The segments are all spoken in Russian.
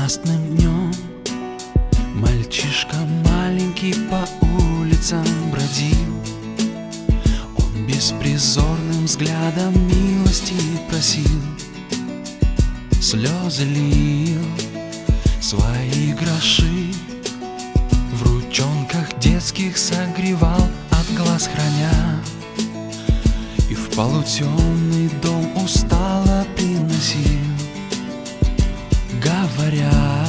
Ясным днем мальчишка маленький по улицам бродил. Он беспризорным взглядом милости просил, слезы лил, свои гроши в ручонках детских согревал, от глаз храня, и в полутемный дом устало приносил, говоря: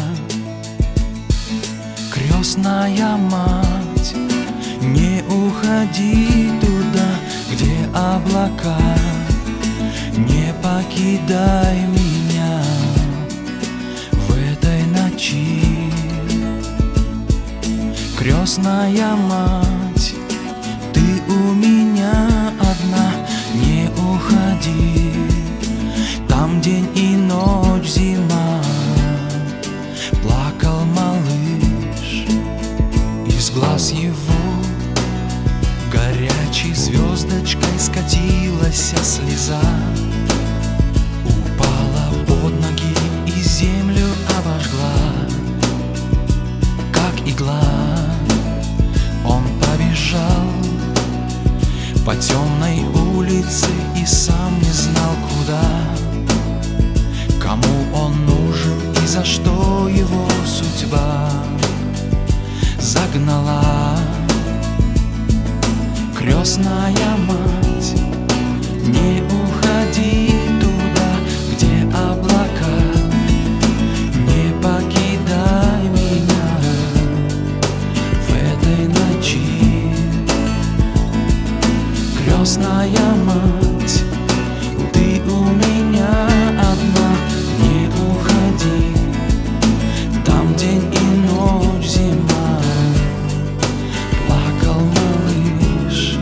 крестная мать, не уходи туда, где облака, не покидай меня в этой ночи. Крестная мать, ты у меня одна, не уходи, там день и ночь, зима. Плакал малыш, из глаз его горячей звездочкой скатилась слеза, упала под ноги и землю обожгла, как игла. Он побежал по темной улице и сам не знал куда, кому он нужен и за что его судьба загнала. Крестная мать, не уходи туда, где облака, не покидай меня в этой ночи. Крестная мать, ты у меня одна, не уходи, там день и ночь, зима. Плакал малыш.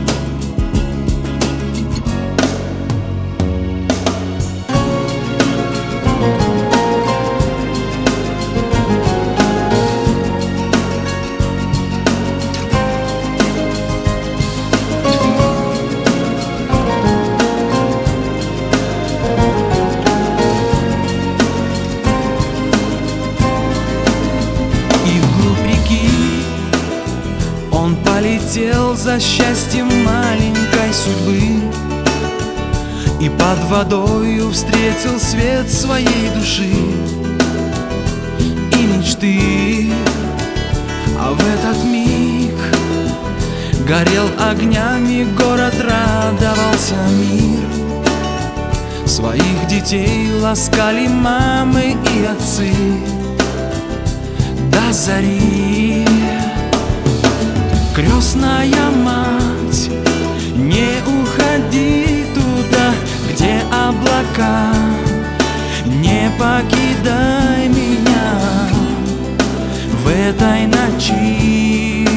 Он полетел за счастьем маленькой судьбы и под водою встретил свет своей души и мечты. А в этот миг горел огнями город, радовался мир. Своих детей ласкали мамы и отцы до зари. Крестная мать, не уходи туда, где облака, не покидай меня в этой ночи.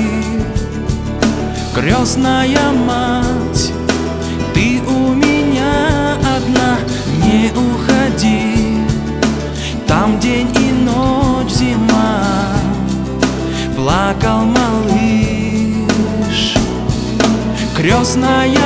Крестная мать, ты у меня одна, не уходи, там день и ночь, зима. Плакал малыш. Крестная